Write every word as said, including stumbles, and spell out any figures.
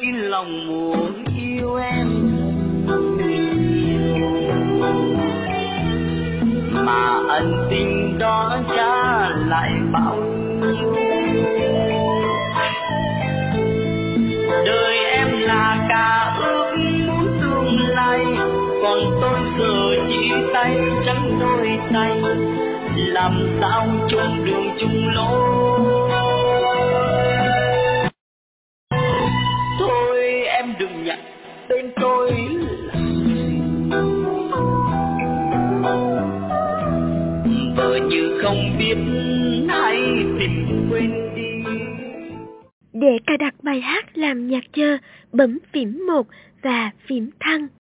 lòng muốn yêu em thật nhiều, mà ân tình đó trả lại bao nhiêu. Đời em là cả ước muốn tương lai, còn tôi giờ chỉ tay trắng đôi tay, làm sao chung đường chung lối. Thôi em đừng nhận tên tôi là vợ như không biết, hãy tìm quên đi. Để cài đặt bài hát làm nhạc chờ, bấm phím một và phím thăng.